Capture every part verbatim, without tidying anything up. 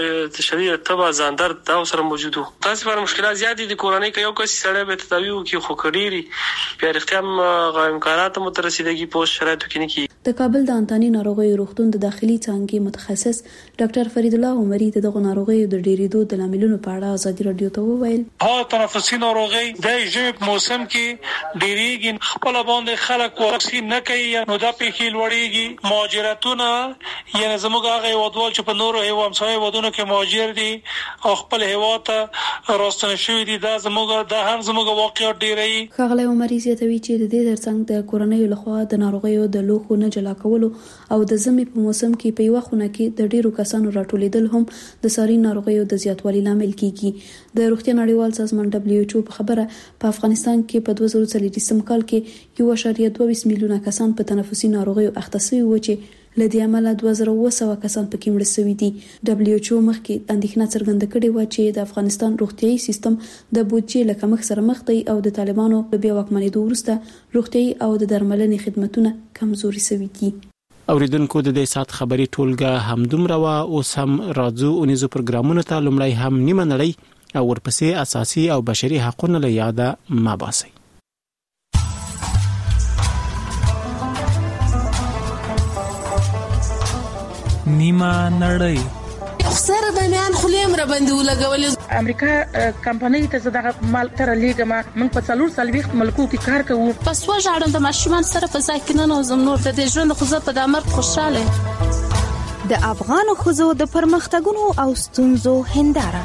شدید تبه ځان درد دا سره موجود وو. تاسو پر مشکلات زیات دي د کورنۍ کې یو کس سره به تداوی وکړي خو کډيري په اړتیا امکانات مترسیدګي په شرایطو کې نه کی. د کابل د انتاني ناروغیو روغتون د داخلي څانګې متخصص ډاکټر فرید الله عمري د دغه ناروغیو د ډیریدو د لاملونو په اړه ازادي رادیو ته وویل. ها تنفسي ناروغي د ژمي موسم کې ډیریږي، خپل باندې خلک واکسین نه کوي نو دا پیخي لوړیږي. مهاجرتونه یعنی زموږ هغه ودوال چې په نورو هیوادو همسایه ودونو کې مهاجر دي او خپل هیواد ته راستنه شوي دي، دا زموږ د هم زموږ واقعیت ډیری. ښاغلی عمري زیاتوي چې د دې ترڅنګ د کورنۍ لخوا د ناروغیو د لوښو نه جلا کولو او د ژمي په موسم کې په یو خونه کې د ډیرو کسانو راټولیدل هم د ساري ناروغیو د زیاتوالي لامل کیږي. د روغتیا نړیوال سازمان دبليو ایچ او په خبره په افغانستان کې په دوه زره څلوېښتم کال کې یو اعشاریه دوه میلیونه کسان په تنفسي ناروغیو اخته شوي و چې لدې عمله دوه زره اوه سوه کسان پکې مړه شوي دي. دبليو ایچ او مخکې اندېښنه څرګنده کړې و چې د افغانستان روغتيایي سیستم د بودجې له کمښت سره مخ دی او د طالبانو له بیا واکمنېدو وروسته روغتيایي او د درملنې خدماتونه کمزوري شوي دي. اوریدونکو د دې سات خبري ټولګه همدومره وا اوس هم راځو اونیزو پروګرامونو ته. لومړی هم نیمه نړۍ او ورپسې اساسي او بشري حقوقونه له یاده ما باسي. نیمه نړۍ سره د میان خلیم را باندې ولګول. امریکا کمپنۍ ته زړه مال تر لیګما موږ په څلور سالويخت ملکو کې کار کوو. پس وژاړم د ماشومان سره په ځای کې نه نوزم نور د دې ژوند خو زه په دامر خوشاله. د افغان خوځو د پرمختګونو او ستونزو هنداره.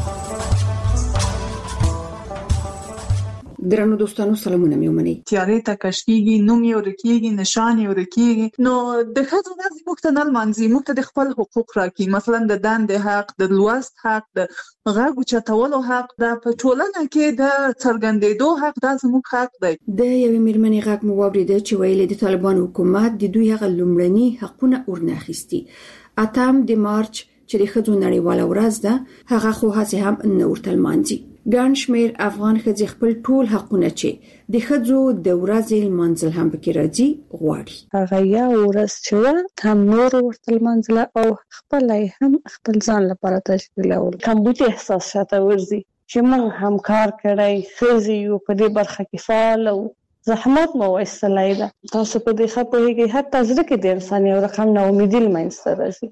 درنو دوستانو سلامونه مې ومنئ. تیارې ته کشکیږي، نوم یې ورکیږي، نشان یې ورکیږي. نو د ښځو ورځ موږ ته نه لمانځي، موږ ته د خپل حقوق راکړي. مثلا د دندې حق، د لوست حق، د غږ اوچتولو حق، د په ټولنه کې د څرګندېدو حق، دا زموږ حق دی. د یوې میرمنې غږ مو واورېده چې ویلې د طالبان حکومت د دوی هغه لومړني حقونه ورناخیستي. اتم د مارچ چې د ښځو نړیواله ورځ ده هغه خو هڅې هم نه ورته لمانځي. ګڼ شمېر افغان ښځې خپل ټول حقونه چې د ښځو د ورځې لمانځل هم پکې راځي غواړي. هغه یو ورځ چې هم نور ورته لمانځله او خپل هم خپل ځان لپاره تشکیلول. کمبود احساس شاته ورځي چې موږ هم کار کړی، ښځې یو په دې برخه کې فعال او زحمت مو وایستلی ده. تاسو په دې ښه پوهېږئ حتی زړه کې د انسان یو رقم ناامیدي له منځته راځي.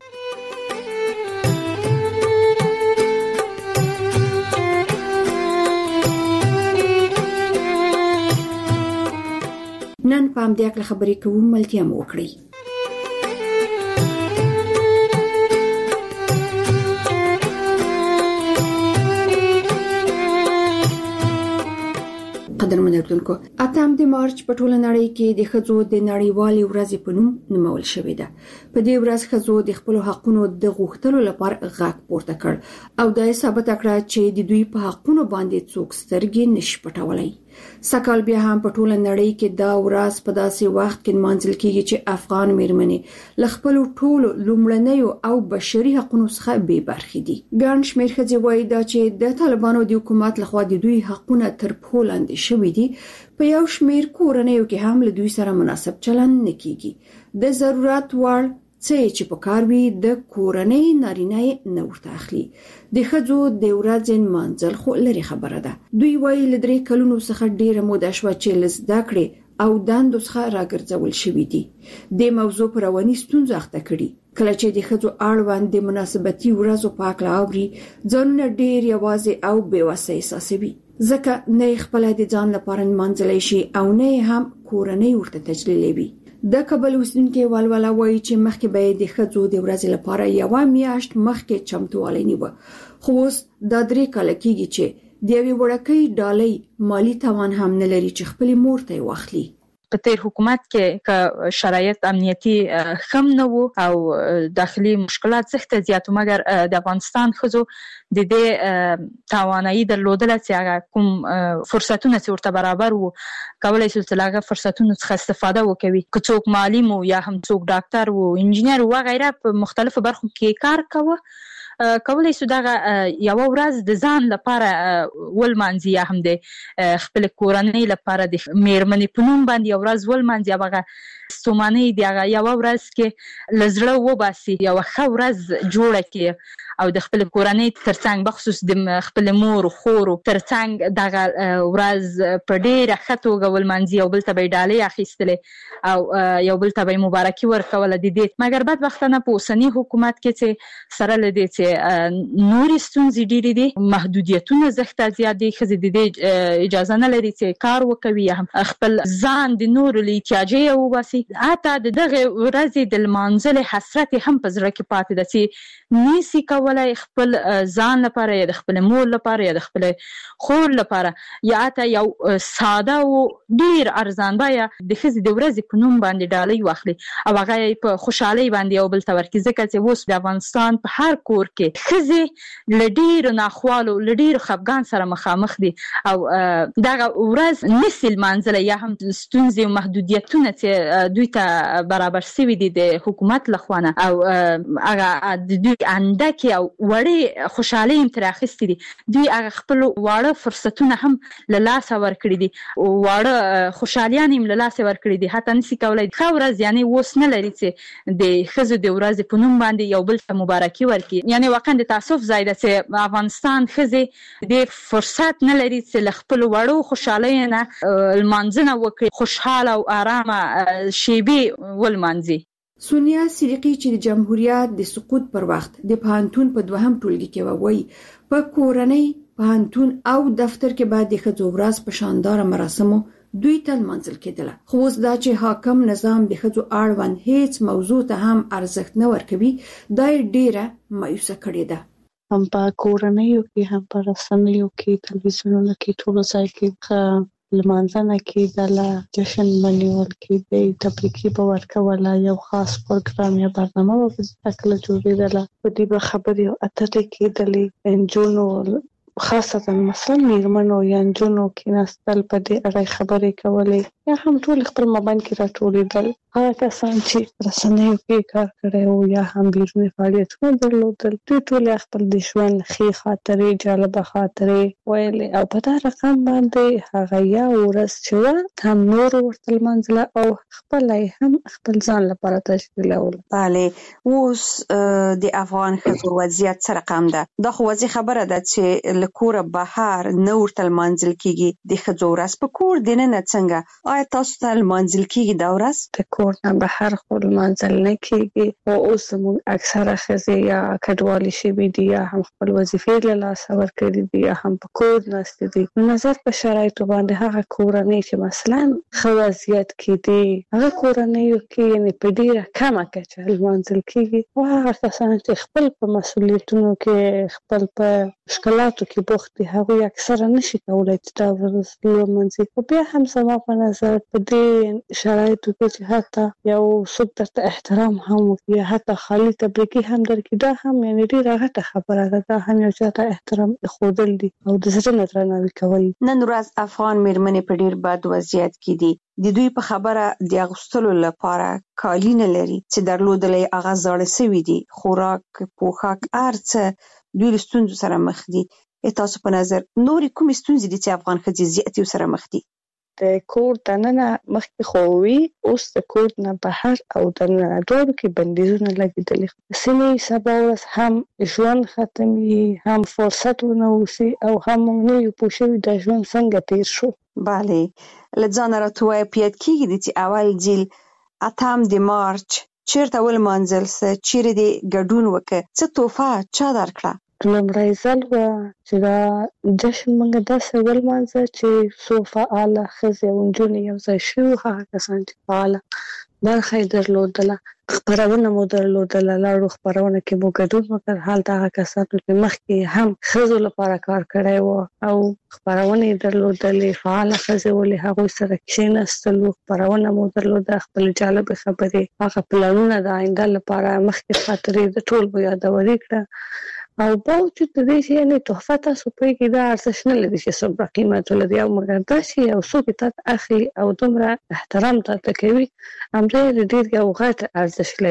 نن په همدې اړه خبرې کوو، ملتیا مو وکړئ. قدرمن اوریدونکو، اتم د مارچ په ټوله نړۍ کې د ښځو د نړیوالې ورځې په نوم نومول شوې ده. په دې ورځ ښځو د خپل حقونو د غوښتلو لپاره غږ پورته کړ او دا ثابت کړه چې د دوی په حقونو باندې څوک سترګې نشي پټولای. سکهال بیا هم په ټوله نړۍ کې دا ورځ په داسې وخت کې نمانځل کیږي چې افغان میرمنې له خپلو ټولو لومړنیو او بشري حقونو څخه بې برخې دي. ګڼ شمېر ښځې وایي دا چې د طالبانو د حکومت لخوا د دوی حقونه تر پښو لاندې شوي دي. په یو شمېر کورنیو کې هم له دوی سره مناسب چلند نه کیږي. د ضرورت وړ څه چې په کار وي د کورنۍ نارینه نه ورته اخلي. د ښځو د ورځې نمانځل خو لري خبره ده. دوی وایي له درې کلونو څخه ډېره موده شوه چې له زده کړې او دندو څخه راګرځول شوي دي. د موضوع پر رواني ستونزو اخته کړي. کله چې د ښځو اړوند د مناسبتي ورځو په هکله اوري، ځانونه ډېر یوازې او بې وسه احساسوي، ځکه نه خپل د ځان لپاره نمانځلی شي او نه هم کورنۍ ورته تجلیلوي. د کابل اوسیدونکي والوالا وایي چې مخکې به د ښځو د ورځې لپاره یوه میاشت مخکې چمتووالی نیوه، خو اوس دا درې کاله کېږي چې د یوې وړکۍ ډالۍ مالي توان هم نه لري چې خپلې مور ته یې واخلي. په تیر حکومت کې که شرایط امنیتي خم نه وو او داخلي مشکلات سخت زیات، مګر د افغانستان ښځو د دې توانایي درلودله چې هغه کوم فرصتونه چې ورته برابر وو کولای شو چې هغه فرصتونو څخه استفاده وکړي. که څوک معلم وو یا هم څوک ډاکټر وو، انجینر وو، غیره په مختلفو برخو کې کار کوه، کولای شو دغه یو ورځ د ځان لپاره ولمانځي یا هم د خپل کورنۍ لپاره د میرمنې په نوم باندې یو ورځ ولمانځي. هغه ستومانۍ د هغه یو ورځ کې له زړه وباسي، یو ښه ورځ جوړه کړي او د خپل کورنۍ ترڅنګ بخصوص د خپل مور خور ترڅنګ دغه ورځ په ډیره ښه توګه ولمانځي او بل ته به ډالۍ اخیستلې او یو بل ته به مبارکي ورکوله د دې. مګر بدبختانه په اوسني حکومت کې چې سره له دې چې نورې ستونزې ډېرې دي، محدودیتونه زښته زیات دي، ښځې د دې اجازه نه لري چې کار وکوي یا هم خپل ځان د نورو له احتیاجه وباسي. حتی د دغه ورځې د لمانځلې حسرت هم په زړه کې پاتې ده چې نشي کولای خپل ځان لپاره یا د خپل مور لپاره یا د خپل خور لپاره یا حتی یو ساده او ډیر ارزان بیه د ښځې د ورځې په نوم باندې ډالۍ واخلي او هغه په خوشحالۍ باندې یو بل ته ورکړي، ځکه چې اوس د افغانستان په هر کور کې ښځې له ډیرو ناخوالو له ډیرو خفګان سره مخامخ دي او دغه ورځ نشي لمانځلی یا هم ستونزې او محدودیتونه چې دوی ته برابر شوي دي د حکومت لخوا نه او هغه د دوی اندکې او وړې خوشحالۍ هم ترې اخیستې دي، دوی هغه خپل واړه فرصتونه هم له لاسه ورکړي دي، واړه خوشحالیان هم له لاسه ورکړي دي. حتی نشي کولی ښه ورځ یعنې اوس نه لري چې د ښځو د ورځې په نوم باندې یو بل ته مبارکي ورکړي. یعنې واقعا د تاسف ځای ده چې افغانستان ښځې د فرصت نه لري چې له خپلو وړو خوشحالیو نه لمانځنه وکړي، خوشحاله او آرامه شیبې ولمانځي. سونیا صدیقی چې د جمهوریت د سقوط پر وخت د پوهنتون په دوهم ټولګي کې وایي په کورنۍ، پوهنتون او دفتر کې باید د ښځو ورځ په شانداره مراسمو دوی ته لمانځل کېدله، خو اوس دا چې حاکم نظام د ښځو اړوند هیڅ موضوع ته هم ارزښت نه ورکوي دا یې ډیره مایوسه کړې ده. هم په کورنیو کې هم په رسنیو کې تلویزیونونو کې ټولو ځای کې لمانځنه کېدله، جشن بنیول کېدی، تبریکي به ورکوله، یو خاص پروګرام یا برنامه به کله جوړېدله، په دې به خبرې او اترې کېدلې، نجونو خاصتا مثلا میرمنو یا نجونو کېناستل په دې اړه خبرې کولې یا هم ټول خپل مابین کې راټولېدل. هغه کسان چې رسنیو کې کار کړی و یا هم بیروني فعالیتونه درلودل دوی ټول خپل د ژوند ښې خاطرې، جالبه خاطرې ویلې او په دا رقم باندې هغه یا ورځ چې وه هم نور ورته لمانځله او خپله هم خپل ځان لپاره تشکیلوله. بله، اوس د افغان ښځو وضعیت څه رقم ده؟ دا خو واضح خبره ده چې له کوره بهر نه ورته لمانځل کېږي. د ښځو ورځ په کور دننه څنګه؟ آیا تاسو ته لمانځل کېږي دا ورځ؟ د کور نه بهر خو لمانځل نه کېږي او اوس زموږ اکثره ښځې یا کډوالې شوي دي یا هم خپل وظیفې له لاسه ورکړي دي یا هم په کور ناستې دي. نظر په شرایطو باندې هغه کورنۍ چې مثلا ښه وضعیت کې دي هغه کورنیو کې یعنې په ډېره کمه کچه لمانځل کېږي او هغه کسان چې خپل په مسؤلیتونو کې خپل په مشکلاتو کې بوخت دي هغوی اکثره نشي کولی چې دا ورځ لمانځي. خو بیا هم زما په نظر په دې شرایطو کې چې حتی یو څوک درته احترام هم وکړي، حتی خالي تبریکي هم درکړي، دا هم یعنې ډېره غټه خبره ده، دا هم یو چا ته احترام ښودل دي او د زړه نه درناوي کول. نن ورځ افغان میرمنې په ډېر بد وضعیت کې دي. د دوی په خبره د اغوستلو لپاره کالي نه لري چې درلودل یې هغه زاړه سوي دي، خوراک، پوښاک، هر څه دوی له ستونزو سره مخ دي. تاسو په نظر نورې کومې ستونزې دي چې افغان ښځې زیاتې ورسره مخ دي؟ د کور دننه مخکې خو وي، اوس د کور نه بهر او دننه دواړو کې بندیزونه لګېدلي. سیمې سبا ورځ هم ژوند ختمي، هم فرصت ونه اوسي او هم موږ نه یو پوه شوي دا ژوند څنګه تېر شو. بله، له ځانه راته ووایه په یاد کېږي چې اول ځل اتم د مارچ چېرته ولمانځل څه، چیرې دې ګډون وکړه، څه تحفه چا درکړه؟ لومړی ځل وه چې دا جشن موږ داسې ولمانځه چې څو فعاله ښځې او نجونې یو ځای شوي وو، هغه کسان چې فعاله برخه یې درلودله، خپرونه مو درلودله، لاړو خپرونه کې مو ګډون وکړ. هلته هغه کسانو چې مخکې هم ښځو لپاره کار کړی و او خپرونه یې درلودلې، فعاله ښځې ولې هغوی سره کښېنستلو، خپرونه مو درلوده، خپل جالبې خبرې، هغه پلانونه د آینده لپاره مخکې خاطرې د ټول مو یادوري کړه. او باوجود د دې چې یعنې تحفه تاسو پوهېږئ دا ارزښت نه لري چې څومره قیمت ولري، او مګر دا چې یو څوک یې تا ته اخلي او دومره احترام تا ته کوي همدا یې ډېر یو غټ ارزښت لري.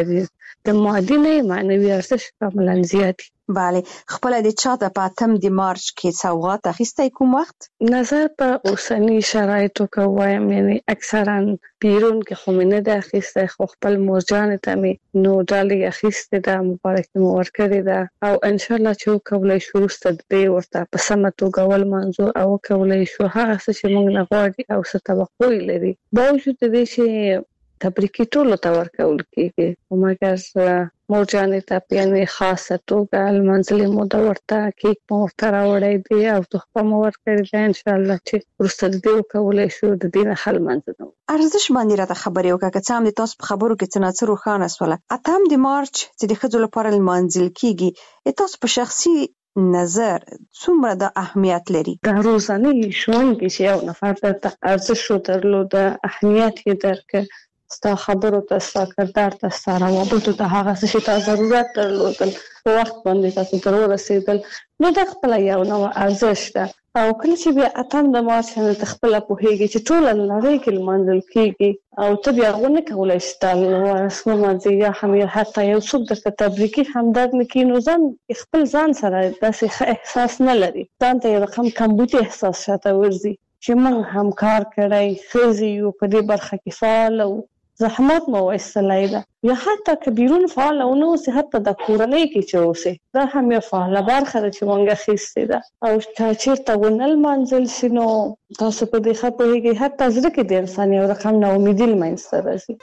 د مادي نه معنوي ارزښت کاملا زیات. بله، خپل د چاته په اتم د مارچ کې سوغات اخیستی کوم وخت؟ نظر په اوسنی شرایطو کې وایم، یعنی اکثرا بیرون کې خو مې نه ده اخیستی، خو خپل مورجانې ته مې نو ډالۍ اخیستې ده، مبارکي مې ورکړې ده، او انشاءالله چې وکولی شو وروسته د دې ورته په سمه توګه ولمانځو او وکولی شو هغه څه چې موږ نه غواړي او څه توقع یې لري، باوجود د دې چې تبریکي ټولو ته ورکول کېږي، خو مګر مورجانې ته یعنې خاصه توګه لمانځلې مو ده، ورته کیک مو ورته راوړی دی او تحفه مو ورکړې ده، انشاءالله چې وروسته د دې وکولی شو د دې نه ښه لمانځنه. ارزش باندې راته خبرې وکړه، که څه هم د تاسو په خبرو کې څه نه څه روښانه شوله. اتم د مارچ چې د ښځو لپاره لمانځل کېږي، د تاسو په شخصي نظر څومره د اهمیت لري؟ د ورځني ژوند کې چې یو نفر درته ارزش ودرلوده، اهمیت یې درکړ، ستا خبرو ته، ستا کردار ته، ستا روابطو ته، هغه څه چې تا ضرورت درلودل په وخت باندې تاسو ته ورسېدل، نو دا خپله یو نوع ارزش ده. او کله چې بیا اتم د مارچ باندې ته خپله پوهېږي چې ټوله نړۍ کې لمانځل کېږي او ته بیا هغه نه کولی شې تا ولمانځې، یا هم حتی یو څوک درته تبریکي همدرد نه کړي، نو ځان خپل ځان سره داسې ښه احساس نه لري، ځان ته یو رقم کمبودي احساس شاته ورځي چې موږ هم کار کړی، ښځې یو په دې برخه کې فعاله وو، زحمت مو وایستلی ده، یا حتی که بیرون فعاله ونه اوسې، حتی د کورنۍ کې چې اوسې، دا هم یو فعاله برخه ده چې موږ اخیستې ده. او که چېرته ونه لمانځل شي نو تاسو په دې ښه پوهېږئ، حتی زړه کې د انسان یو رقم ناامیدي لمنځته راځي.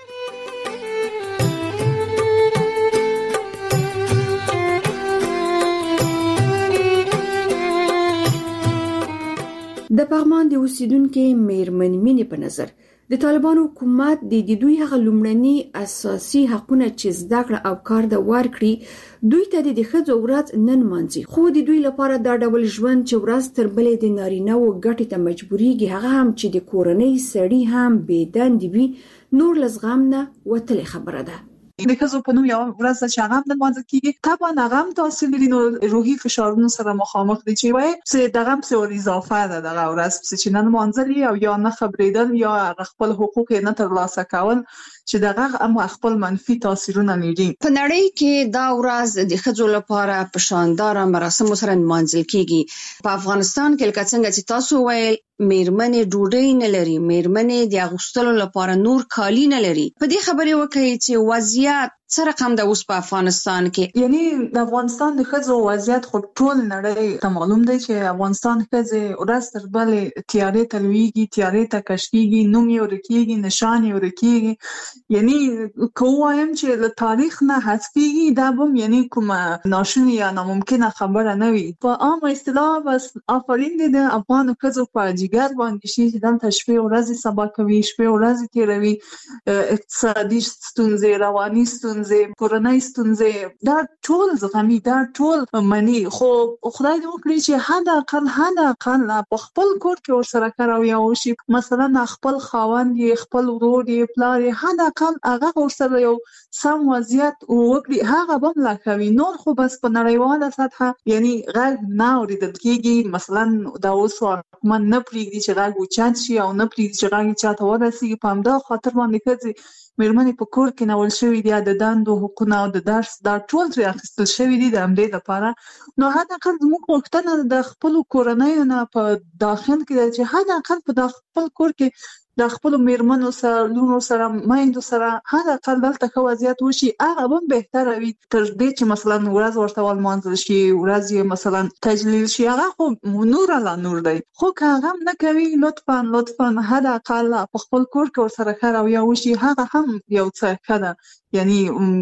د پغمان د اوسیدونکو میرمن مینې په نظر د طالبانو حکومت د دوی هغه لومړني اساسي حقونه چې زده کړه او کار د ورکړي، دوی ته د ښځو ورځ نن مانځي، خو د دوی لپاره دا ډول ژوند چې ورځ تر بلې د نارینه‌و ګټې ته مجبورېږي، هغه هم چې د کورنۍ سړي هم بې دندې وي، نور له زغم نه وتلې خبره ده. د ښځو په نوم یو ورځ چې هغه هم لمانځل کېږي، طبعا هغه هم تاثیر لري، نو روحي فشارونو سره مخامخ دي چې وایي چې دغه هم څه ور اضافه ده دغه ورځ چې نه لمانځل او یا نه خبرېدل یا خپل حقوق یې نه ترلاسه کول، چې دغه هم خپل منفي تاثیرونه لري. په نړۍ کې دا ورځ د ښځو لپاره په شانداره مراسمو سره لمانځل کېږي. په افغانستان کې لکه څنګه چې تاسو ویل، میرمنې ډوډۍ نه لري، میرمنې د اغوستلو لپاره نور کالي نه لري. په دې خبرې وکړئ چې وضعیت څه رقم ده اوس په افغانستان کې؟ یعنی د افغانستان د ښځو وضعیت خو ټول نړۍ ته معلوم دی چې افغانستان ښځې ورځ تر بلې تیارې ته لویږي، تیارې ته کش کېږي، نوم یې ورک کېږي، نشان یې ورک کېږي. یعنی که ووایم چې له تاریخ نه حذف کېږي، دا به یعنی کومه ناشونې یا ناممکنه خبره نه وي. په عامه اصطلاح بس آفرین دی د افغانو ښځو په جګر باندې شي چې دلته شپې ورځې سبا کوي، شپې ورځې تېروي، اقتصادي ستونزې، رواني ستونزې، کورنۍ ستونزې، دا ټول زغمي، دا ټول مني. خو خدای دې وکړي چې حد اقل حد اقل په خپل کور کې ورسره کار او یا وشي، مثلا خپل خاوند یې، خپل ورور یې، پلار یې، حد اقل هغه ورسره یو سم وضعیت وکړي، هغه به ملا کوي. نور خو بس په نړیواله سطحه یعنی غږ نه اورېدل کېږي. مثلا دا اوس حکومت نه پرېږدي چې غږ اوچت شي او نه پرېږدي چې غږ چاته ورسېږي. په همدغه خاطر باندې ښځې میرمنې په کور کې نول شوي دي، د دندو حقونه او د درس دا ټول ترې اخیستل شوي دي د همدې لپاره. نو حد اقل زموږ غوښتنه د خپلو کورنیو نه په داخل کې ده چې حد اقل په خپل کور کې د خپلو میرمنو سره، لونو سره، میندو سره حد اقل دلته ښه وضعیت وشي، هغه به بهتره وي تر دې چې مثلا ورځ ورته ولمانځل شي، ورځ یې مثلا تجلیل شي. هغه خو نور لا نور دی، خو که هغه هم نه کوي، لطفا لطفا حد اقل په خپل کور کې ورسره ښه رویه وشي، هغه هم یو څه ښه ده، یعنی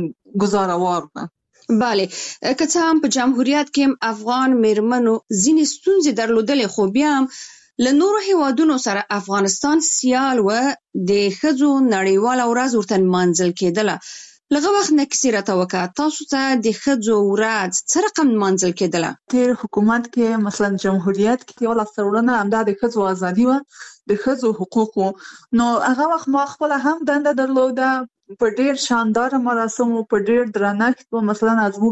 ګزاروار ده. بله، که څه هم په جمهوریت کې افغان میرمنو ځینې ستونزې درلودلې، خو بیا هم له نورو هیوادونو سره افغانستان سیال و، د ښځو نړیواله ورځ ورته لمانځل کېدله. لږه وخت نه کیسې راته وکړه، تاسو ته د ښځو ورځ څه رقم لمانځل کېدله؟ تېر حکومت کې مثلا جمهوریت کې یو لاسته راوړنه همدا د ښځو ازادي وه، د ښځو حقوق وو. نو هغه وخت ما خپله هم دنده درلوده، په ډېر شانداره مراسمو، په ډېر درنښت به مثلا زموږ د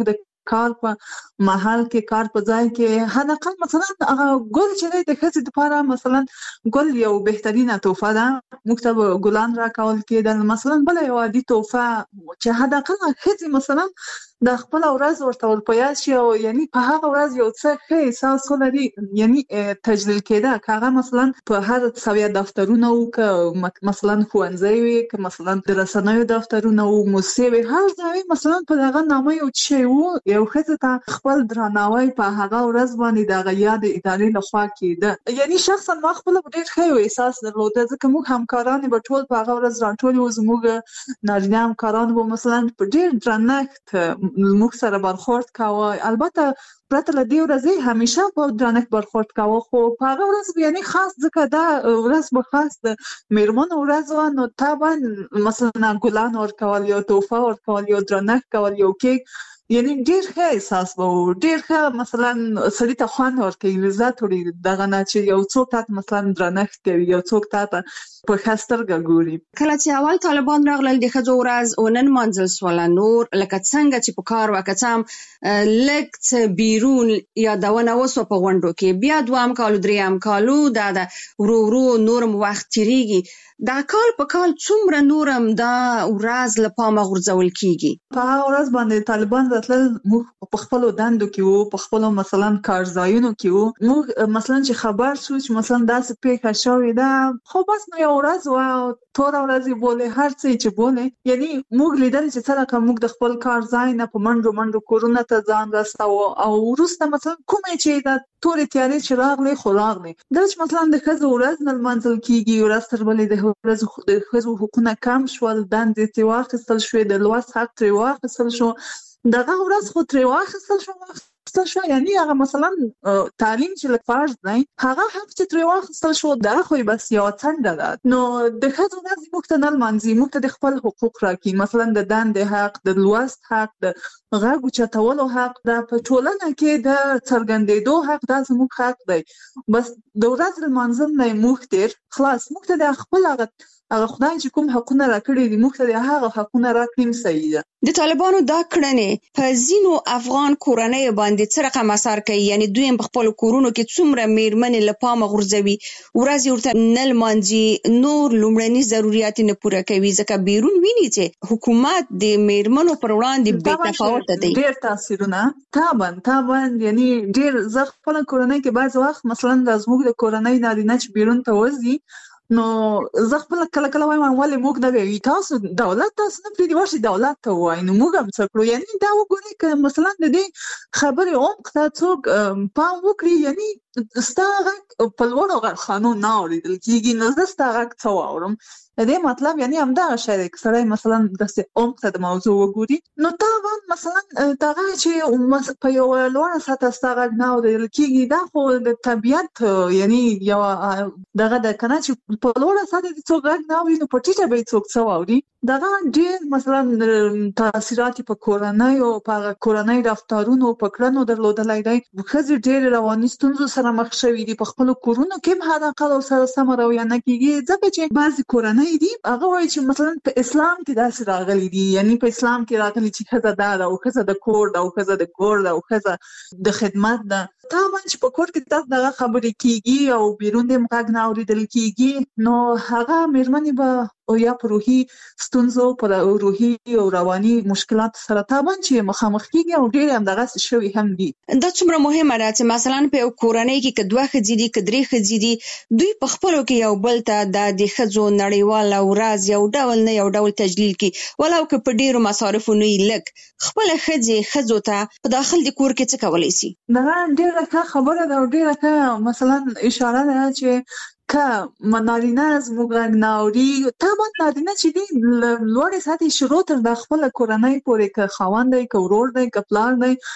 کار په محل کې کار په ځای کې حداقل مثلا هغه ګل چې د ښځې لپاره مثلا ګل یو بهترینه تحفه ده موږ ته ګلان راکول کېدل مثلا بل یو عادي تحفه چې حداقل ښځې مثلا د خپل ورځ ورته ول په یاد شي او یعنی په هغه ورځ یو څه ښه احساس ولري یعنی تجلیل کېده کاغه مثلا په هر سویا دفترونه او که مثلا ښوونځي وي که مثلا د رسنیو دفترونه او موسسې هر ځای مثلا په دغه نامه یو شی وو یو ښځه ته خپل درناوی په هغه ورځ باندې د غیاد ادارې لخوا کېده یعنی شخصا ما خپل ډېر ښه احساس درلود ځکه موږ همکاران به ټول په هغه ورځ راټول وو زموږ نارینه همکاران به مثلا په ډېر درنښت موږ سره برخورد کاوه البته پرته له دې ورځې همیشه په درنښت برخورد کاوه خو په هغه ورځ یعنی خاص ځکه دا ورځ به خاص د میرمنو ورځ وه نو طبعا مثلا ګلان ورکول یو تحفه ورکول یو درنښت کول یو کیک یعنی ډېر ښه احساس به و ډېر ښه مثلا سړي ته خوند ورکوي لذت وړي دغه نه چې یو څوک تا ته مثلا درنښت کوي یو څوک تا ته په ښه سترګه ګوري. کله چې اول طالبان راغلل د ښځو ورځ ونه نمانځل سوله نور لکه څنګه چې په کار وه که څه هم لږ څه بیرون یادونه وسوه په غونډو کې بیا دوهم کال درېیم کالو دا د ورو ورو نورم وخت تېرېږي دا کال په کال څومره نورم دا ورځ له پامه غورځول کېږي. په هغه ورځ باندې طالبان راتلل موږ په خپلو دندو کې وو په خپلو مثلا کارځایونو کې وو موږ مثلا چې خبر شو چې مثلا داسې پېښه شوې ده خو بس نو یو ورځ وه توره ورځ یې بولې هر څه یې چې بولې یعنی موږ لیدل چې څرنګه موږ د خپل کار ځای نه په منډو منډو کورونو ته ځان رساوه او وروسته مثلا کومې چې د تورې تیارې چې راغلې خو راغلې دا چې مثلا د ښځو ورځ نه لمانځل کېږي ورځ تر بلې د ورځو د ښځو حقونه کم شول دندې ترې واخیستل شوې د لوست حق ترې واخیستل شو دغه ورځ خو ترې واخیستل شو واخیستل شو یعنی هغه مثلا تعلیم چې لږ فرض دی هغه حق چې ترې واخیستل شو دغه خو بس یوه څنډه ده نو د ښځو ورځ موږ ته نه لمانځي موږ ته د خپل حقوق راکړي مثلا د دندې حق د لوست حق د غږ اوچتولو حق دا په ټولنه کې د څرګندېدو حق دا زموږ حق دی بس د ورځ لمانځل نه موږ تېر خلاص موږ ته د خپل هغه هغه خدای چې کوم حقونه راکړي دي موږ ته د هغه حقونه راکړي صحیح ده. د طالبانو دا کړنې په ځینو افغان کورنیو باندې څه رقم اثر کوي یعنی دوی په خپلو کورونو کې څومره میرمنې له پامه غورځوي ورځې ورته نه لمانځي نور لومړني ضرورت نه پوره کوي ځکه بیرون ویني چې حکومت د میرمنو پر وړاندې بې تفاوته دی ډېر تاثیرونه طبعا طبعا یعنی ډېر زه خپله کورنۍ کې بعض وخت مثلا زموږ د کورنۍ نارینه چې بیرون ته وځي نو زه خپل کله کله وایم ولې موږ نه وی تاسو دولت تاسو نه پریدي ورشي دولت ته وای نو موږ هم څه کړو یعنی دا وګورئ که مثلا د دې خبرې عمق ته څوک پام وکړي یعنی ستا غږ په لوړو غرخانو نه اورېدل کېږي نو زه ستا غږ څه واورم د دې مطلب یعنی همدغه شی دی که سړی مثلا داسې عمق ته د موضوع وګوري نو طبعا مثلا دغه چې په یوه لوړه سطحه ستا غږ نه اورېدل کېږي دا خو د طبیعت یعنی یوه دغه ده که نه چې په لوړه سطحه دې څوک غږ نه اوري نو په ټیټه به یې څوک څه واوري دغه ډېر مثلا تاثیرات په کورنیو په هغه کورنۍ رفتارونو په کړنو درلودلی دی ښځې ډېرې رواني ستونزو سره مخ شوي دي په خپلو کورونو کې هم حداقل ورسره سمه رویه نه کېږي ځکه چې بعضې کورنۍ دي هغه وایي چې مثلا په اسلام کې داسې راغلي دي یعنی په اسلام کې راغلي چې ښځه دا ده او ښځه د کور ده او ښځه د کور ده او ښځه د خدمت ده طبعا چې په کور کې تاسو دغه خبرې کېږي او بیرون دې هم غږ نه اورېدل کېږي نو هغه مېرمنې به او یا په روحي ستونزو په روحي او رواني مشکلات سره طبعا چې مخامخ کېږي او ډېرې همدغسې شوي هم دي. دا څومره مهمه ده چې مثلا په یو کورنۍ کې که دوه ښځې دي که درې ښځې دي دوی په خپلو کې یو بل ته دا د ښځو نړیواله ورځ یو ډول نه یو ډول تجلیل کړي ولو که په ډېرو مصارفو نه وي لږ خپله ښځې ښځو ته په داخل د کور کې څه کولی شي. دغه ډېره ښه خبره ده او ډېره ښه مثلا اشاره ده چې که نارینه زموږ غږ نه اوري طبعا نارینه چې دي لوړې سطحې شروع تر د خپله کورنۍ پورې که خاوند دی که ورور دی که پلار دی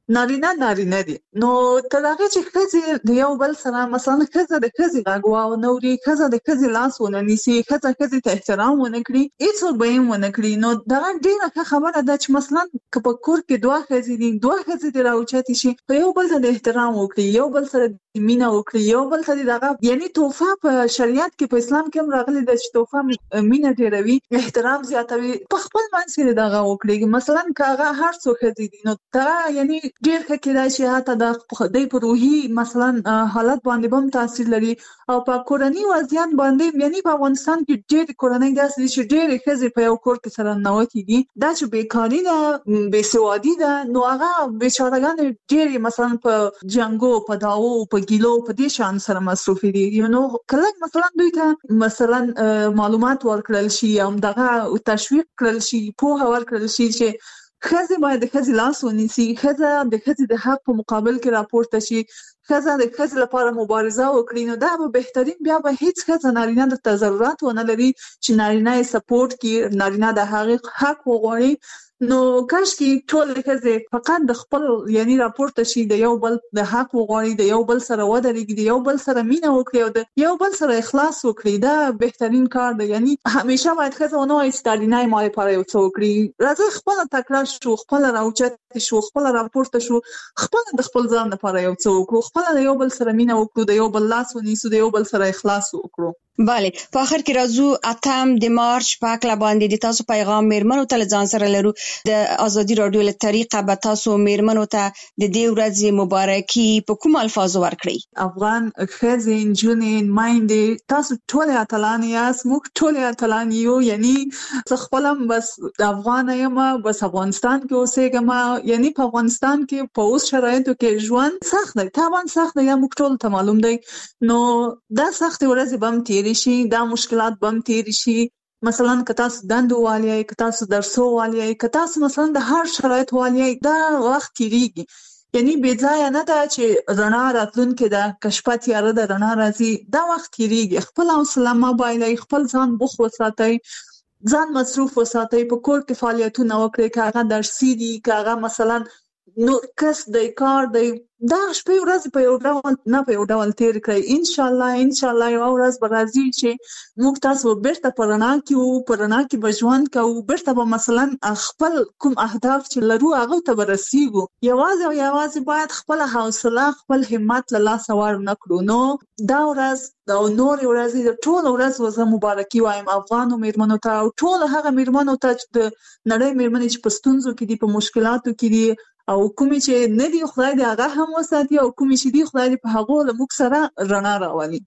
نارینه نارینه دي. نو تر هغه چې ښځې د یو بل سره مثلا ښځه د ښځې غږ واوري، ښځه د ښځې لاس ونه نیسي، ښځه ښځې ته احترام ونه کړي، هېڅوک به یې ونه کړي. نو دغه ډېره ښه خبره ده چې مثلا که په کور کې دوه ښځې دي، دوه ښځې دې راوچتې شي، په یو بل ته د احترام وکړي، یو بل سره مینه وکړي، یو بل سره دغه یعنی تحفه په شریعت کې په اسلام کې هم راغلي ده چې تحفه مینه ډېروي، احترام زیاتوي. په خپل منځ کې دغه وکړي. مثلا که هغه هر څو ښځې دي نو دا یعنی ډېر ښه کېدای شي حتی د خدای په روحي مثلا حالت باندې هم تاثیر لري او په کورني وضعیت باندې. یعنی په افغانستان کې ډېر کورنۍ داسې دي چې ډېرې ښځې په یو کور کې سره ننوتې دي، دا چې بېکاري ده، بېسوادي ده، نو هغه بېچارهګانې ډېرې مثلا په جنګو، په دعوو، په ګیلو، په دې شان سره مصروفې دي. نو کله مثلا دوی ته مثلا معلومات ورکړل شي، همدغه تشویق کړل شي، پوهه ورکړل شي چې ښځې باید د ښځې لاس ونیسي، ښځه د ښځې د حق په مقابل کې راپورته شي، ښځه د ښځې لپاره مبارزه وکړي. نو دا به بهترین، بیا به هیڅ ښځه نارینه درته ضرورت ونه لري چې نارینه یې سپورټ کړي، نارینه د هغې حق وغواړي. نو کاشکې ټولې ښځې فقط د خپل یعنی راپورته شي، د یو بل د حق وغواړي، د یو بل سره ودرېږي، د یو بل سره مینه وکړي او د یو بل سره اخلاص وکړي. دا بهترین کار دی. یعنی همیشه باید ښځه ونه وایي چې نارینه یې ما لپاره یو څه وکړي. راځئ خپله تکړه شو، خپله راوچتې شو، خپله راپورته شو، خپله د خپل ځان لپاره یو څه وکړو، خپله د یو بل سره مینه وکړو، د یو بل لاس ونیسو، د یو بل سره اخلاص وکړو. بله، په آخر کې راځو اتم د مارچ په هکله باندې د تاسو پیغام میرمنو ته له ځان سره لرو. د ازادي راډیو له طریقه به تاسو میرمنو ته د دې ورځې مبارکي په کوم الفاظو ورکړئ؟ افغان ښځې، نجونې، میندې، تاسو ټولې اتلانې یاست، موږ ټولې اتلانې یو. یعنی زه خپل هم بس افغانه یم، بس افغانستان کې اوسېږم. یعنی په افغانستان کې په اوس شرایطو کې ژوند سخت دی، طبعا سخت دی، یا موږ ټول ته معلوم دی. نو دا سختې ورځې به هم تېرې شي، دا مشکلات به هم تېرې شي. مثلا که تاسو دندو والیای، که تاسو درسو والیای، که تاسو مثلا د هر شرایط والیای، دا وخت تېرېږي. یعنی بې ځایه نه ده چې رڼا راتلونکې ده، که شپه تیاره ده رڼا راځي، دا وخت تېرېږي. خپل حوصله مه بایلئ، خپل ځان بوخت وساتئ، ځان مصروف وساتئ، په کور کې فعالیتونه وکړئ، که هغه درسي دي، که هغه مثلا نور کس دی، کار دی. دا شپې ورځې په یو ډول نه په یو ډول تېر کړئ. انشاءالله انشاءالله یوه ورځ به راځي چې موږ تاسو بیرته په رڼا کې وو، په رڼا کې به ژوند کوو، بیرته به مثلا خپل کوم اهداف چې لرو هغو ته به رسیږو. یوازې او یوازې باید خپله حوصله، خپل همت له لاسه ور نه کړو. نو دا ورځ او نورې ورځې د ټوله ورځ زه مبارکي وایم افغانو میرمنو ته او ټوله هغه میرمنو ته چې د نړۍ میرمنې چې په ستونزو کې دي، په مشکلاتو کې دي، او کومې چې نه دي خدای دې هغه هم وساتي، او کومې چې دي خدای دې په هغو له موږ سره رڼا راولي.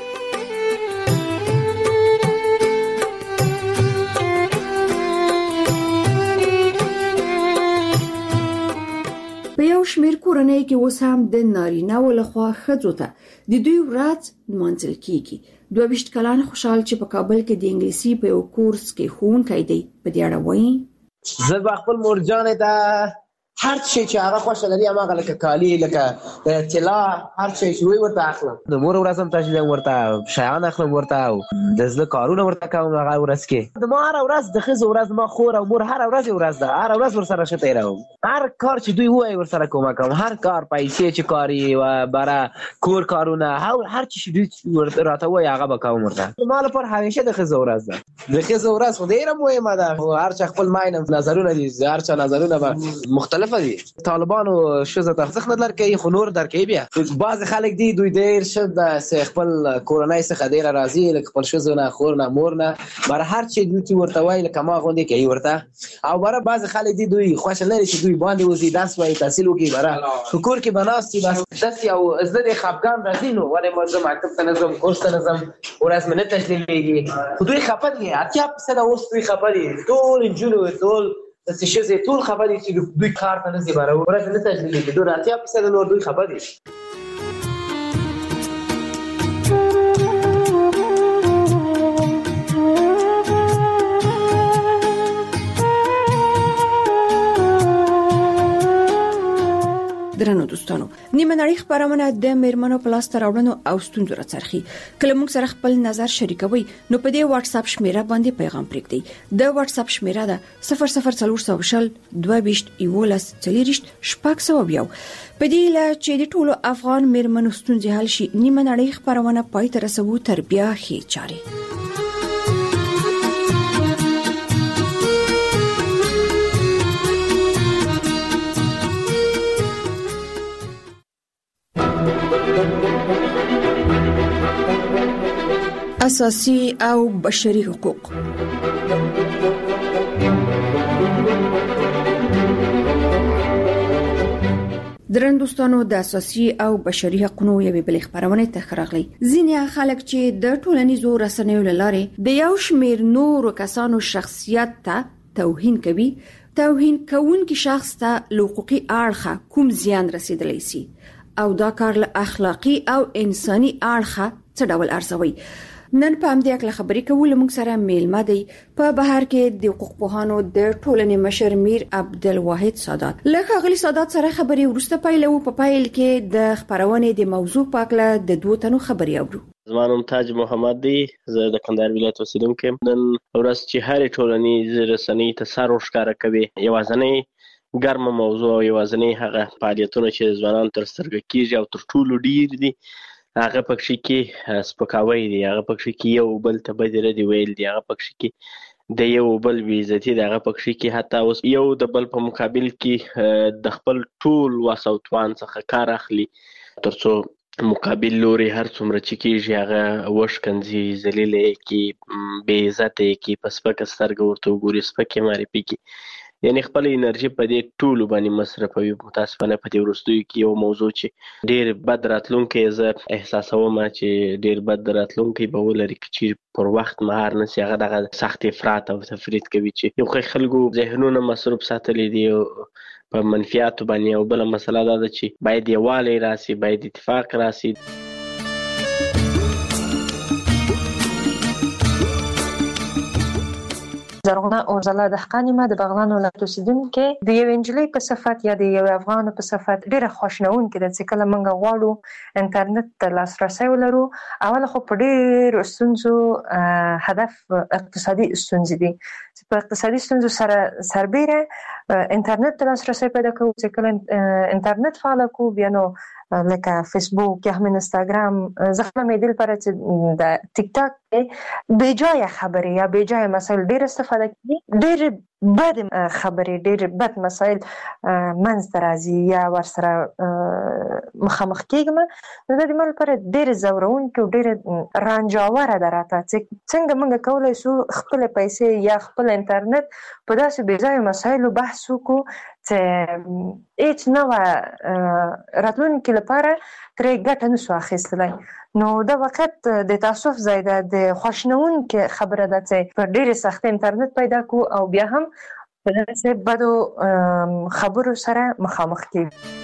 په یو شمېر کورنۍ کې اوس هم د نارینه‌و لخوا ښځو ته د دوی ورځ لمانځل کېږي. دوه ویشت کلن خوشحال چې په کابل کې د انګلیسي په یو کورس کې ښوونکی دی، په دې اړه وایي: زه به خپل مورجانې ته هر شي چې هغه خوښه لري، هماغه لکه کالي، لکه طلا، هر شی چې وي ورته اخلم. د مور ورځ هم تشویق ورته شیان اخلم ورته، او د زړه کارونه ورته کوم هغه ورځ کې. د ما هره ورځ د ښځو ورځ، ما خور او مور هره ورځ یو ورځ ده، هره ورځ ورسره ښه تېروم. هر کار چې دوی ووایي ورسره کومک کوم، هر کار، پیسې چې کاري و بره کور کارونه، هر څه چې دوی راته وایي هغه به کوم ورته. ما لپاره همیشه د ښځو ورځ ده. د ښځو ورځ خو ډېره مهمه ده. هر چا خپل ماینه نظرونه دي، هر چا نظرونه به مختلفه دي. طالبانو ښځو ته ارزښت نه درکوي، خو نور درکوي. بیا بعضې خلک دي دوی ډېر ښه خپل کورنۍ څخه ډېره راضي، لکه خپل ښځو نه، خور نه، مور نه، بره هر چې دوی چې ورته وایي لکه ما غوندې کوي ورته. او بره بعضې خلک دي دوی خوښه لري چې دوی باندې وځي، درس وایي، تحصیل وکړي، بره په کور کې به ناست وي، بس داسې یو زه د خفګان راځي نو ولې زه مکتب ته نه ځم، کورس ته نه ځم، ورځ مې نه تشلیمېږي. خو دوی خفه دي، اتیا فیصده اوس دوی خفه دي، ټول نجونې، ټول داسې ښځې ټول خفه دي چې دوی کار ته نه ځي، بره ورځ نه تشلیمېږي. دوی اتیا فیصده نور دوی خفه دي. د درنو دوستانو نیمه نړۍ خبرونه د میرمنو پلاس تر راوړنو او ستونزو راڅرخي کله موږ سره خپل نظر شریکوي نو په دې واتس اپ شمیره باندې پیغام پرېږدئ د واتس اپ شمیره ده صفر صفر څلور شل دوه ویشت یولس څلوریشت شپږ سوه یو په دې لا چې د ټولو افغان میرمنو ستونزې حل شي نیمه نړۍ خبرونه پای ته رسوو تر بیا ښې چارې اساسي او بشري حقوق درن دوستانو د اساسي او بشري حقوقو یوې بلې خبرونه ته خراغلي ځینې خلک چې د ټولنیزو رسنیو لاره د یو شمیر نورو کسانو شخصیت ته توهین کوي توهین کوونکی شخص ته حقوقي اړخه کوم زیان رسیدلی سي او دا کار له اخلاقی او انساني اړخه څه ډول ارزوي نن په همدې اړه خبرې کوو موږ سره میلمه دی په بهر کې د حقوق پوهانو د ټولنې مشر میر عبدالواحد سادات لکه غلی سادات سره خبرې ورسته پایلو په پایل کې د خبرونې د موضوع په اړه د دوه تنو خبرې اورو زما نوم تاج محمد دی زه د کندهار ولایت اوسیدونکی یم نن ورځ چې هرې ټولنیزې رسنۍ ته سر ورښکاره کوي یوازینۍ ګرمه موضوع او یوازینۍ هغه فعالیتونه چې ځوانان تر سترګه کېږي او تر ټولو ډیر دي هغه پکې کې سپکاوی دی هغه پکې کې یو بل ته بدې ردې ویل دی هغه پکې کې د یو بل بې عزتي دی هغه پکې کې حتی اوس یو د بل په مقابل کې د خپل ټول وس او توان څخه کار اخلي تر څو مقابل لوري هر څومره چې کېږي هغه وشکنځي ذلیلې کې بې عزته کې په سپکه سترګه ورته وګوري سپکې معرفي کې یعنی خپل انرژي په دې ټولو باندې مصرفوي متاسفانه په دې وروستیو کې یو موضوع چې ډېر بد راتلونکی زه احساسوم چې ډېر بد راتلونکی به ولري که چیرې پر وخت مهار نه سي هغه دغه سخت افراط او تفرید کوي چې یو ښه خلکو ذهنونه مصروف ساتلی دي په منفیاتو باندې او بله مسله دا ده چې باید یووالی راسي باید اتفاق راسي زرغونه اوزله دهقان یم د بغلان ولایت اوسیدونکې د یو انجلۍ په صفت یا د یو افغان په صفت ډېره خواشینونکې ده چې کله موږ غواړو انټرنیټ ته لاسرسی ولرو اوله خو په ډېرو ستونزو هدف اقتصادي ستونزې دي چې په اقتصادي ستونزو سره سربیره انټرنیټ ته لاسرسی پیدا کوو چې کله انټرنیټ فعاله کوو بیا نو لکه فیسبوک یا هم اینستاګرام زه خپله مې دې لپاره چې د ټیک ټاک بې جایه خبرې یا بې جایه مسایل ډېر استفاده کوي ډېر بد خبرې ډېر بد مسایل منځته راځي یا ورسره مخامخ کېږم نو دا د ما لپاره ډېرې ځورونکې او ډېرې رنجاوره ده راته چې څنګه موږ کولی شو خپلې پیسې یا خپل انټرنیټ په داسې بې ځایه مسایلو بحث وکړو چې هیڅ نوعه راتلونکي لپاره ترې ګټه نشو اخیستلی نو دا وخت د تاسف ځای ده د خواشینونکې خبره ده چې په ډېرې سختۍ انټرنیټ پیدا کړو او بیا هم په داسې بدو خبرو سره مخامخ کېږو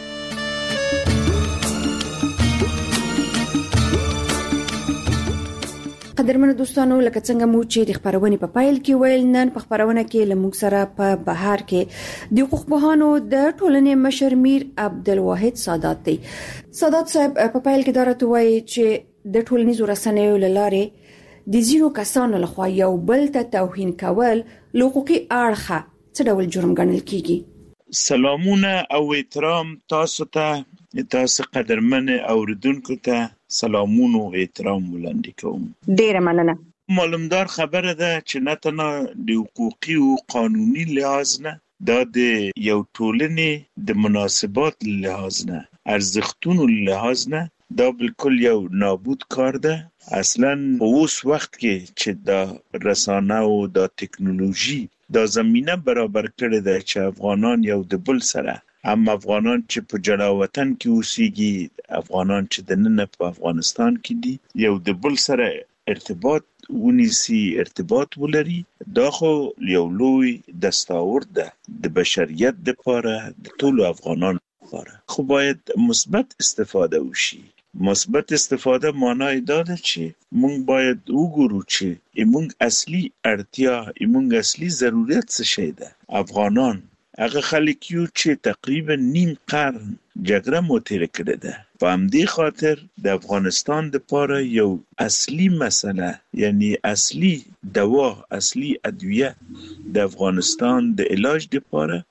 قدرمنو دوستانو لکه څنګه مو چې د خبرونې په پایل کې ویل نن په خبرونه کې لموږ سره په بهر کې د حقوق پوهانو د ټولنې مشر میر عبدالواحد سادات دی سادات صاحب په پایل کې دا راته وایي چې د ټولنیزو رسنیو له لارې د ځینو کسانو لخوا یو بل ته توهین کول له حقوقي اړخه څه ډول جرم ګڼل کیږي سلامونه او احترام تاسو ته تاسو قدرمن اوریدونکو ته سلامونه او احترام وړاندې کوم ډیره مننه معلومدار خبره ده چې نه تنها د حقوقي او قانوني لحاظ نه دا د یو ټولنې د مناسبات لحاظ نه ارزښتونو لحاظ نه دا بالکل یو نابود کار ده اصلا اوس وخت کې چې دا رسانه او دا ټکنالوژي دا زمينه برابر کړې ده چې افغانان یو د بل سره هم افغانان چې په جلا وطن کې اوسېږي افغانان چې د نن په افغانستان کې دي یو د بل سره ارتباط ونیسي ارتباط ولري دا خو یو لوی دستاورد ده د بشریت لپاره د ټولو افغانانو لپاره خو باید مثبت استفاده وشي مثبت استفاده معنی دا ده چې موږ باید وګورو چې موږ اصلي اړتیا موږ اصلي ضرورت څه شی ده افغانان هغه خلک یو چې تقریبا نیم قرن جګړه مو تیر کړې ده. په همدې خاطر د افغانستان د پاره یو اصلي مسله، یعنی اصلي دوا، اصلي ادویه د افغانستان د علاج د پاره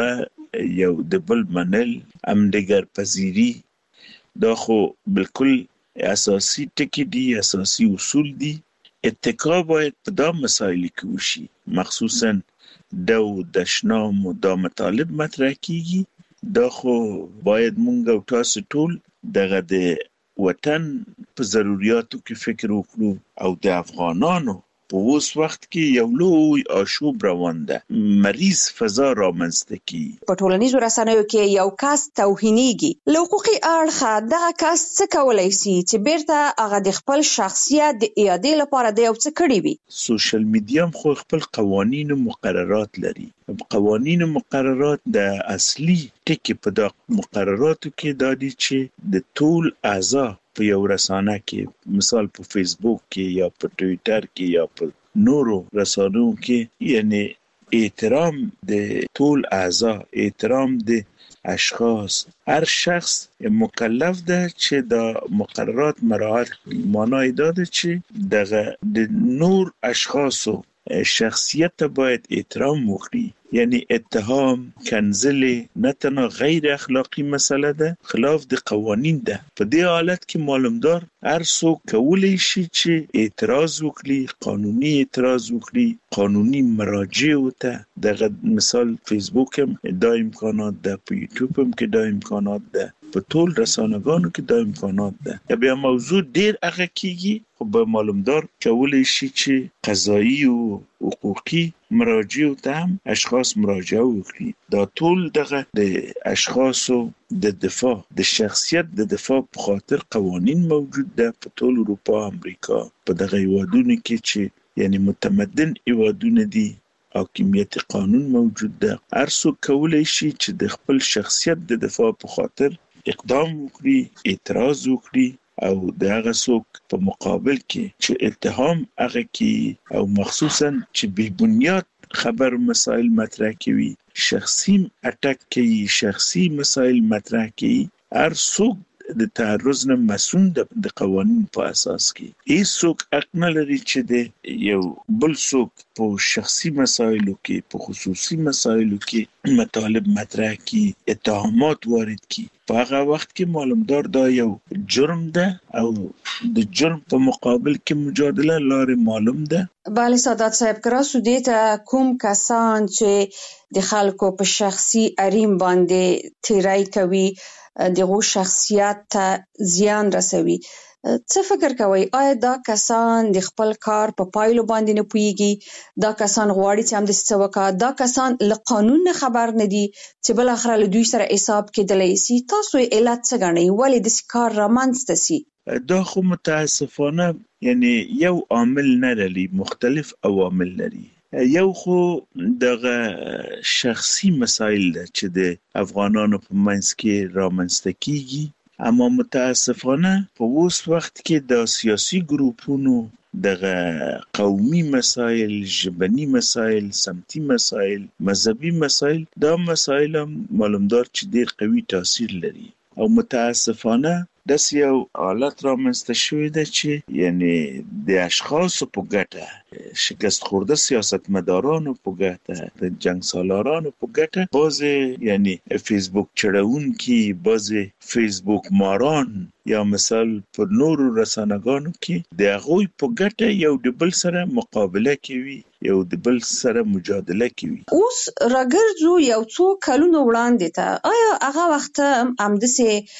هغه یو د بل منل، همدیگر پذیری، دا خو بالکل اساسی ټکی دی، اساسی اصول دی. اتکا باید په دا مسائل کې وشي، مخصوصا دو دشنام و دا مطالب مطرح کیږي. دا خو باید مونږ او تاسو ټول دغه د وطن په ضرورتو کې فکر وکړو او د افغانانو په اوس وخت کې یو لوی آشوب روان ده، مریض فضا رامنځته کی. په ټولنیزو رسنیو کې یو کس توهینېږي، له حقوقي اړخه دغه کس څه کولی شي چې بیرته هغه د خپل شخصیت د اعادې لپاره د یو څه کړي وي؟ سوشل میډیا خو خپل قوانین او مقررات لري. قوانین او مقررات د اصلي ټکی په دا مقرراتو کې دا دي چې د ټول اعضا په یو رسانه کې، مثال په فیسبوک کې یا په ټویټر کې یا په نورو رسانو کې، یعنی احترام د ټول اعضا، احترام د اشخاص، هر شخص مکلف ده چې دا مقررات مراعات کړي. معنی دا ده چې دغه د نور اشخاصو شخصیت باید احترام وکړي. یعنی اتهام، کنځلې نه تنها غیر اخلاقی مسله ده، خلاف د قوانین ده. په دې حالت کې معلومدار هر څوک کولی شي چې اعتراض وکړي، قانوني اعتراض وکړي، قانوني مراجع وته. دغه مثال فیسبوک هم دا امکانات ده، په یوټیوب هم کې دا امکانات ده، په ټول رسانه‌ګانو کې دا امکانات ده. یا بیا موضوع ډیر هغه کیږي، خو به معلومدار کولی شي چې قضایی او حقوقي مراجع ته هم اشخاص مراجعه وکړي. دا ټول دغه د اشخاصو د دفاع، د شخصیت د دفاع په خاطر قوانین موجود ده په ټول اروپا، امریکا، په دغه هیوادونو کې چې یعنی متمدن هیوادونه دي، حاکمیت قانون موجود ده. هر څوک کولی شي چې د خپل شخصیت د دفاع په خاطر اقدام وکړي، اعتراض وکړي، او د هغه څوک په مقابل کې چې اتهام هغه کې او مخصوصا چې بی بنیاد خبر مسائل مطرح کوي، شخصي اٹک کوي، شخصي مسائل مطرح کوي، هر څوک د تعرض نه مسون د قوانین په اساس کې. هیڅ څوک حق نه لري چې د یو بل څوک په شخصي مسایلو کې، په خصوصي مسایلو کې مطالب مطرح کړي، اتهامات وارد کړي. په هغه وخت کې معلومدار دا یو جرم ده او د جرم په مقابل کې مجادله لارې معلوم ده. بله سادات صاحب، کراسو دې ته کوم کسان چې د خلکو په شخصي اریم باندې تیری کوي، دغه شخصیت ته زیان رسوي، څه فکر کوي؟ آیا دا کسان د خپل کار په پایلو باندې نه پوهیږي؟ دا کسان غواړي چې هم د څه وکړي؟ دا کسان له قانون نه خبر نه دي چې بل اخره له دوی سره حساب کېدلی شي؟ تاسو یې علت څه ګڼئ؟ ولې داسې کار رامنځته سي؟ دا خو متاسفانه یعنی یو عامل نه لري، مختلف عوامل لري. یو خو دغه شخصي مسایل ده چې د افغانانو په منځ کې رامنځته کیږي، اما متاسفانه په اوس وخت کې د سیاسي ګروپونو دغه قومي مسایل، ژبني مسایل، سمتي مسایل، مذهبي مسایل، دا مسایل هم معلومدار چې ډیر قوي تاثیر لري. او متاسفانه داسې یو حالت رامنځته شوی ده چې یعنی د اشخاصو په ګټه، شکست خورده سیاستمدارانو په ګټه، د جنګ سالارانو په ګټه، بعضې یعنی فیسبوک چړونکي، بعضې فیسبوک ماران یا مثال پر نورو رسانه‌ګانو کې د هغوی په ګټه یو د بل سره مقابله کوي، یو د بل سره مجادله کوي. اوس راګرځو یو څو کلونو وړاندې ته، آیا هغه وخت همداسې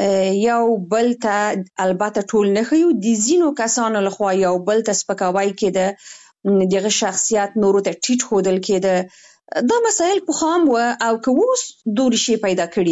یو بل ته، البته ټول نه ښیو، د ځینو کسانو لخوا یو بل ته سپکاوی کېده، دغه شخصیت نورو ته ټیټ ښودل کېده، دا مسایل پخوا هم وه او که اوس دورې شی پیدا کړي دي؟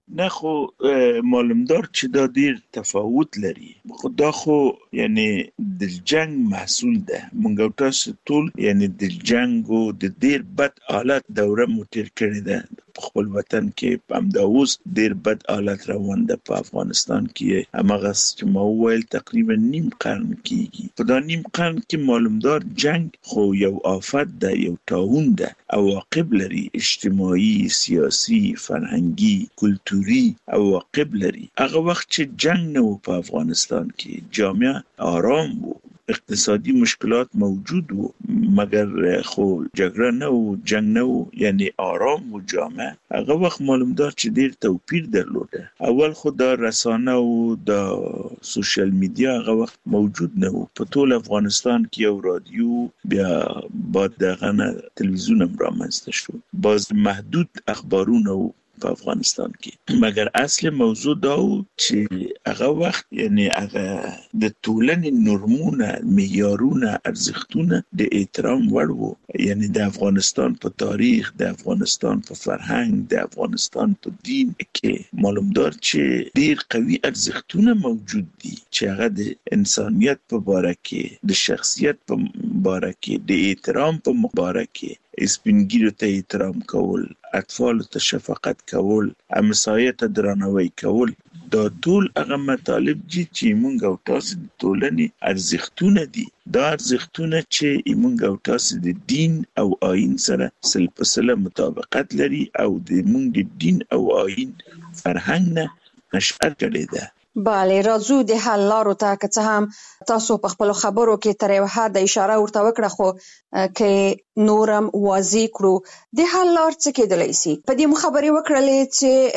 نه خو معلومدار چې دا ډیر تفاوت لري. خو دا خو یعنی د جنگ محصول ده. مونږ تاسو ټول یعنی د جنگ او د ډیر بد حالت دوره مو تیر کړی ده په خپل وطن کې. هم دا اوس ډیر بد حالت روان ده په افغانستان کې. همغه چې ما وویل تقریبا نیم قرن کېږي. په دا نیم قرن کې معلومدار جنگ خو یو آفت ده، یو طاعون ده، عواقب لري، اجتماعي، سیاسي، فرهنګي، کلتوري عواقب لري. هغه وخت چې جنگ نه و په افغانستان کې، جامعه آرام و، اقتصادي مشکلات موجود وو، مگر خو جګړه نه وو، جنگ نه وو، یعنی آرام و جامعه. هغه وخت معلومدار چې ډیر توپیر درلوده. اول خو دا رسانه او دا سوشل میډیا هغه وخت موجود نه وو. په ټول افغانستان کې یو رادیو، بیا بعد دغه نه تلویزیون هم رامنځته شو. باز محدود اخبارونه وو په افغانستان کې. مگر اصل موضوع دا و چې هغه وخت یعنی هغه د ټولنې نورمونه، معیارونه، ارزښتونه د احترام وړ وو. یعنی د افغانستان په تاریخ، د افغانستان په فرهنګ، د افغانستان په دین کې معلومدار چې ډیر قوي ارزښتونه موجود دي چې هغه د انسانیت په باره کې، د شخصیت په باره کې، د احترام په باره کې، سپینګیرو ته احترام کول، اطفال ته شفقت کول، همسایه ته درناوی کول، دا ټول هغه مطالب دي چې موږ او تاسو د ټولنې ارزښتونه دي. دا ارزښتونه چې موږ او تاسو د دین او آیین سره سل په سله مطابقت لري او د موږ د دین او آیین فرهنګ نه نشأت کړې ده. بله، راځو د حل لارو ته. که څه هم تاسو په خپلو خبرو کې تر یو حده اشاره ورته وکړه، خو که نورم واضح کړو د حل لار څه کېدلی سي. په دې مو خبرې وکړلې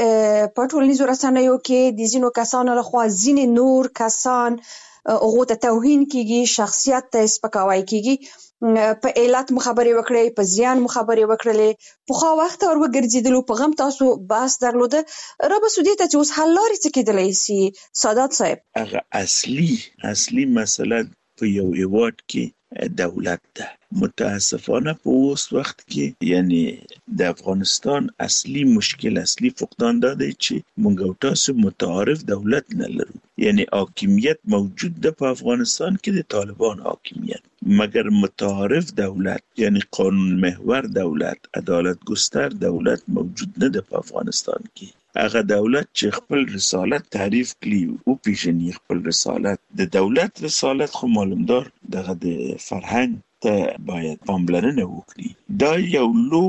چې په ټولنیزو رسنیو کې د ځینو کسانو لخوا ځینې نور کسان هغو ته توهین کېږي، شخصیت ته سپکاوی کېږي. په علت مو خبرې وکړې، په زیان مو خبرې وکړلې. پخوا وخت ور وګرځېدلو په غم تاسو بحث درلوده. را به سودې ته چې اوس حل لارې څه کېدلی سي سادات صاحب؟ هغه اصلي اصلي مسله په یو هیواد کې دولت ده. متاسفانه په اوس وخت کې یعنی د افغانستان اصلي مشکل، اصلي فقدان دا دی چې موږ او تاسو متعارف دولت نه لرو. یعنی حاکمیت موجود ده په افغانستان کې، د طالبان حاکمیت، مگر متعارف دولت یعنی قانون محور دولت، عدالت گستر دولت موجود نه ده په افغانستان کې. هغه دولت چې خپل رسالت تعریف کړي او پیژني خپل رسالت، د دولت رسالت خو معلومدار دغه د فرهنګ ته باید پاملرنه وکړي. دا یو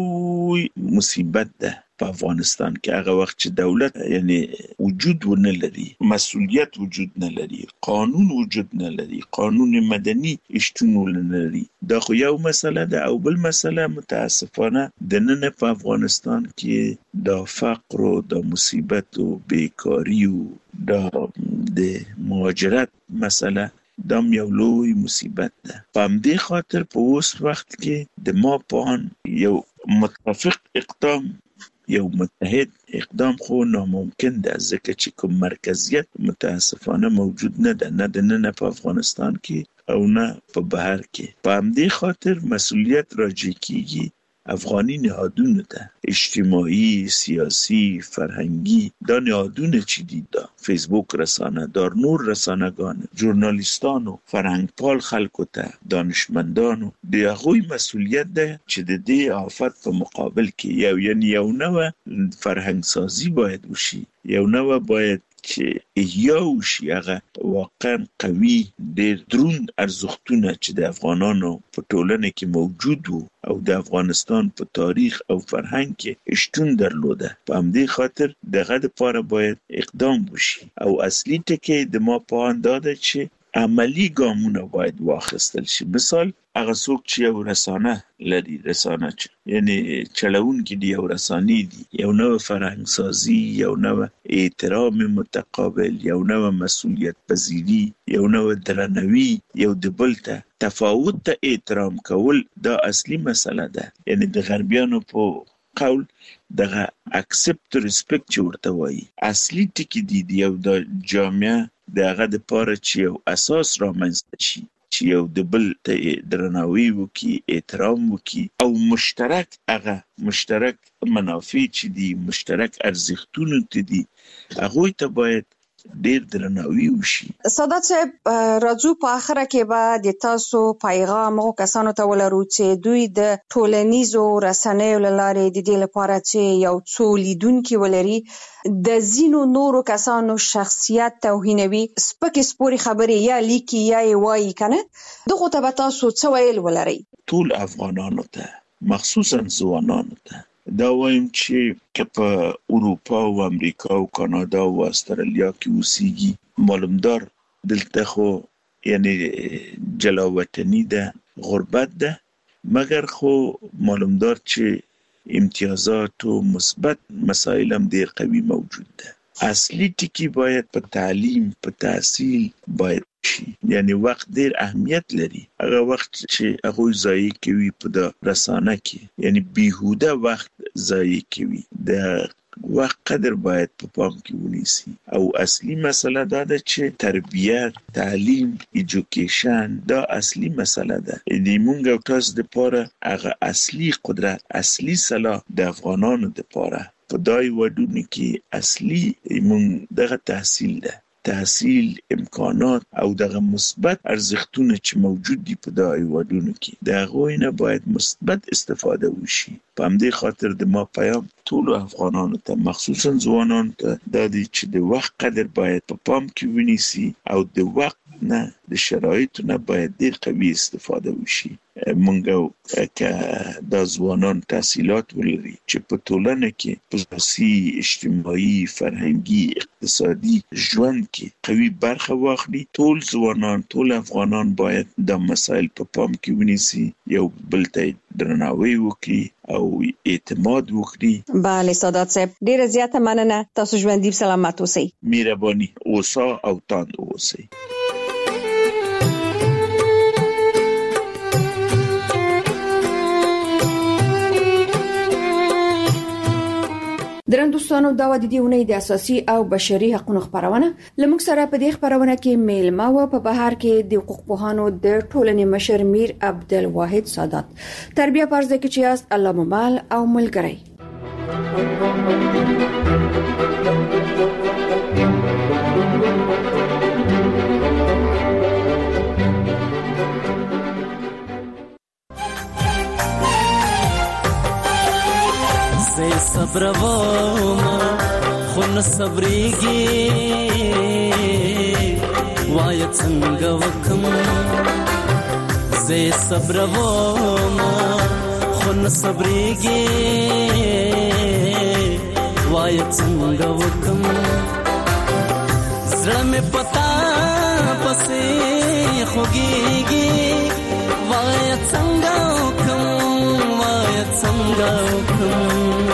لوی مصیبت ده په افغانستان کې. هغه وخت چې دولت یعنی وجود ونه لري، مسؤلیت وجود نه لري، قانون وجود نه لري، قانون مدني شتون نه لري. دا خو یو مسله ده. او بل مسله متاسفانه د نن په افغانستان کې دا فقر او د مصیبت او بیکاری او دا د مهاجرت مسله دام یو لوی مصیبت ده. په همدې خاطر په اوس وخت کې د ما په ان یو متفق اقدام، یو متحد اقدام خو ناممکن ده، ځکه چې کوم مرکزیت متاسفانه موجود نه ده، نه د نن په افغانستان کې او نه په بهر کې. په همدې خاطر مسؤلیت راجع کیږي افغانی نهادونو ته، اجتماعي، سیاسی، فرهنګي. دا نهادونه چې دي، دا فیسبوک رسانه، دا نور رسانه‌ګان، ژورنالیستانو، فرهنګپال خلکو ته، دانشمندانو، د هغوی مسؤلیت ده چې د دې آفت په مقابل کې یو یعنی یو نوې فرهنګ سازی باید وشي، یو نوې باید چې یو شي هغه واقعا قوي، ډېر دروند ارزښتونه چې د افغانانو په ټولنه کې موجود وو او د افغانستان په تاریخ او فرهنګ کې شتون درلوده. په همدې خاطر دغه لپاره باید اقدام وشي. او اصلي ټکی د ما په اند دا ده چې عملی ګامونه باید واخیستل شي. مثال هغه څوک چې یو رسانه لري، رسانه چې یعنی چلوونکي دي، یو رسانې دي، یو نوې فرهنګ سازي، یو نوې احترام متقابل، یو نوې مسؤلیت پذیری، یو نوې درناوی، یو د بل ته تفاوت ته احترام کول، دا اصلي مسله ده. یعنی د غربیانو په قول دغه اکسپټ ریسپیکټ چې ورته وایي اصلي ټکی دي. یو د جامعه دغه د پاره چې یو اساس رامنځته شي، چې یو د بل ته درناوی وکړي، احترام وکړي او مشترک هغه مشترک منافع چې دي، مشترک ارزښتونه چې دي، هغوی ته باید ډیر درناوی وشي. سادات صاحب، راځو په اخره کې به د تاسو پیغام او کسانو ته ولرو چې دوی د ټولنیزو رسنیو له لارې د دې لپاره چې یو څو لیدونکي ولري د ځینو نورو کسانو شخصیت توهینوي، سپکې سپورې خبرې یا لیکي یا یې وایي کنه، دغه ته به تاسو څه ویل ولرئ؟ ټول افغانانو ته، مخصوصا ځوانانو ته دا وایم چې که په اروپا او امریکا او کانادا او استرالیا کې اوسېږي، معلومدار دلته خو یعنی جلاوطني ده، غربت ده، مګر خو معلومدار چې امتیازات او مثبت مسائل هم ډیر قوي موجود ده. اصلي ټکی باید په تعلیم، په تحصیل باید شي، یعنی وخت ډیر اهمیت لري. هغه وخت چې هغه ضایع کوي په د رسانه کې، یعنی بیهوده وخت ضایع کوي، د وخت قدر باید په پام کې ونیسي. او اصلي مسله دا ده چې تربیت، تعلیم، ایجوکیشن دا اصلي مسله ده. د مونږ او تاسو د پاره هغه اصلي قدرت، اصلي صلاح د افغانانو د پاره په دای وډونه کې اصلي مونږ دغه تحصیل ده، تحصیل، امکانات او دغه مثبت ارزښتونه چې موجود دي په دای وډونه کې، د هغوی نه باید مثبت استفاده وشي. په همدې خاطر د ما پیام ټولو افغانانو ته، مخصوصا ځوانانو ته دا دی چې د وخت قدر باید په پام کې ونیسي او د وخت نه، د شرایطو نه باید ډیر قوي استفاده وشي. مونږ که دا ځوانان تحصیلات ولري چې په ټولنه کې په سیاسي، اجتماعي، فرهنګي، اقتصادي ژوند کې قوي برخه واخلي، ټول ځوانان، ټول افغانان باید دا مسایل په پام کې ونیسي، یو بل ته درناوی وکړي او اعتماد وکړي. بله سادات صاحب، ډیره زیاته مننه. تاسو ژوندي سلامت اوسئ. مهرباني اوسه او تاند اوسئ. درنوستانو، دا و د دې اونۍ د اساسي او بشري حقوقو خبرونه. لمږ سره په دې خبرونه کې میلمه و په بهر کې د حقوق پوهانو د ټولنې مشر میر عبدالواحد سادات، تربیه پرځ کې چې است الله ممال او ملګری. صبر وما خون صبرېږي وای څنګه وکم زه صبر وما خون صبرېږي وای څنګه وکم زړه مې پتا پسې خوږيږي وای څنګه وکم وای څنګه وکم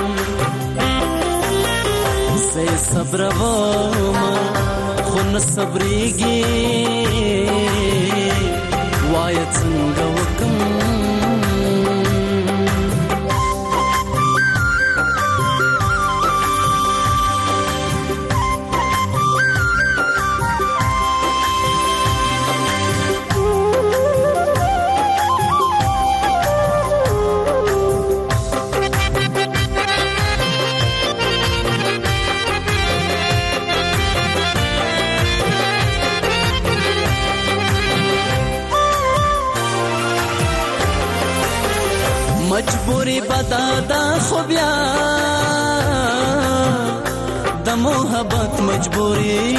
صبر وما خون صبرېږي وای څنګه وکم مجبوری بدادا خو بیا د محبت مجبوری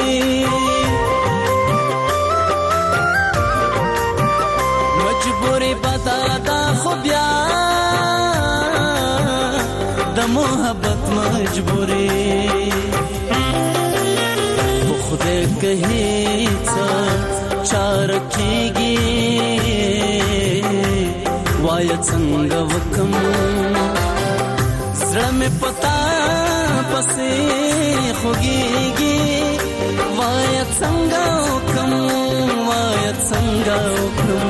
مجبوری بدادا خو بیا د محبت مجبوری خدای کہی څه چار کیږي وای څنګه وکم زړه مې پتا پسې خوږيږي وای څنګه وکم وای څنګه وکم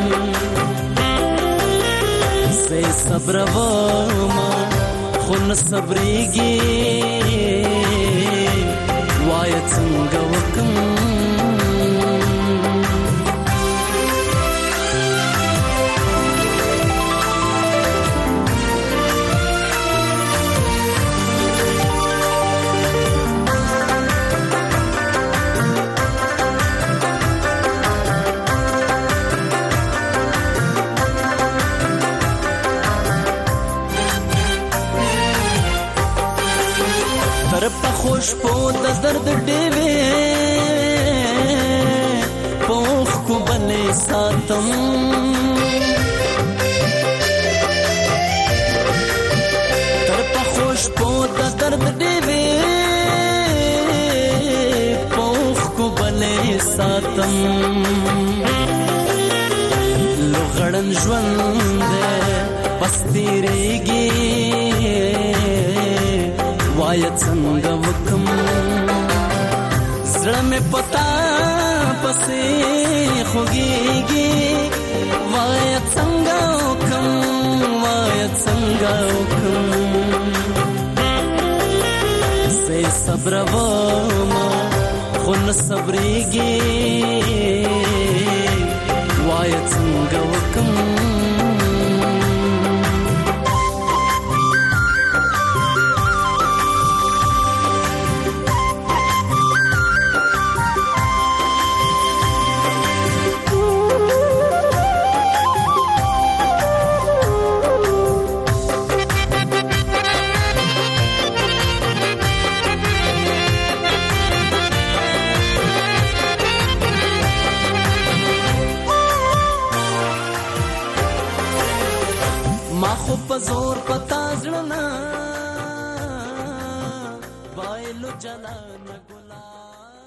زه صبر وما خون صبرېږي وای څنګه وکم د درد ډېوې پوخ کو بلې ساتم تر پخوش په د درد ډېوې پوخ کو بلې ساتم لغړن ژوند پس تیریږي وای څنګه وکم زړه مې پتا پسې خوږيږي وای څنګه وکم وای څنګه وکم سې صبر وما خو نه صبرېږي وای څنګه وکم زور پتا زړه بایلو جلا